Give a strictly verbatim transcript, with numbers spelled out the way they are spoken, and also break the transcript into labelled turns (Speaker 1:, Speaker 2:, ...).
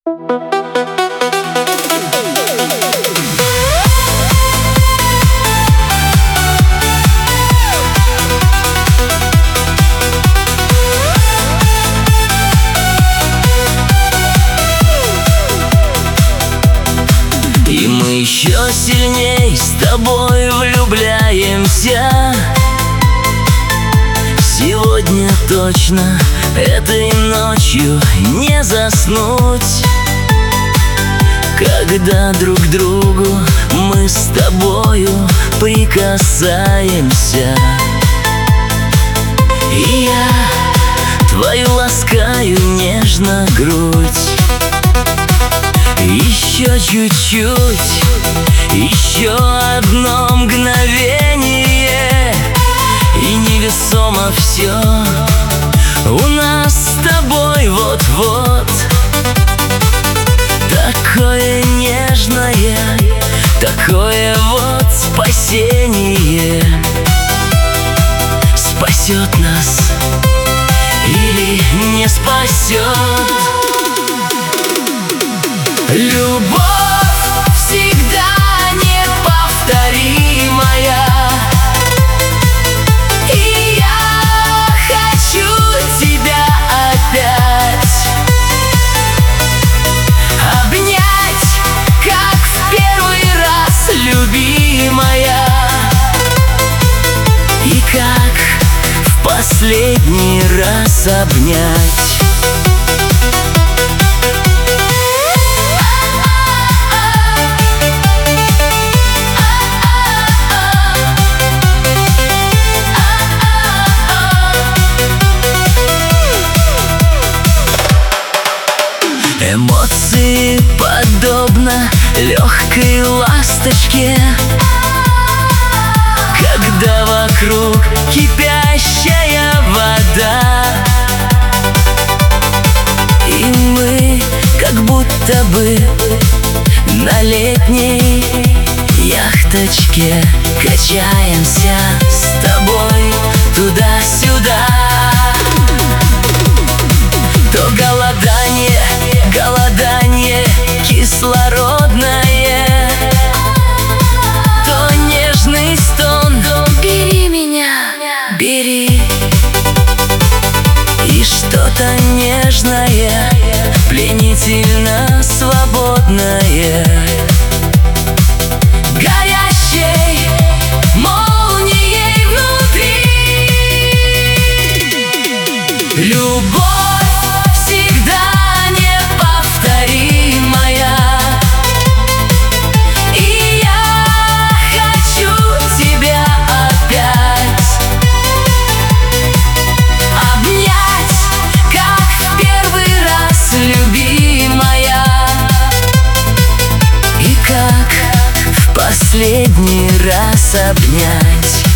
Speaker 1: И мы еще сильней с тобой влюбляемся. Сегодня точно этой ночью не заснуть, когда друг к другу мы с тобою прикасаемся. И я твою ласкаю нежно грудь. Еще чуть-чуть, еще одно мгновение, и невесомо все у нас с тобой вот-вот. Такое нежное, такое вот спасение. Спасет нас или не спасет? Любовь всегда неповторимая, и я хочу тебя опять обнять, как в первый раз, любимая, и как в последний раз обнять. Эмоции подобно легкой ласточке, когда вокруг кипящая вода, и мы как будто бы на летней яхточке качаемся с тобой туда-сюда. То голодание, голодание кислородное, то нежный стон. Бери меня, бери. И что-то нежное, пленительно свободное, горящей молнией внутри. Любовь последний раз обнять.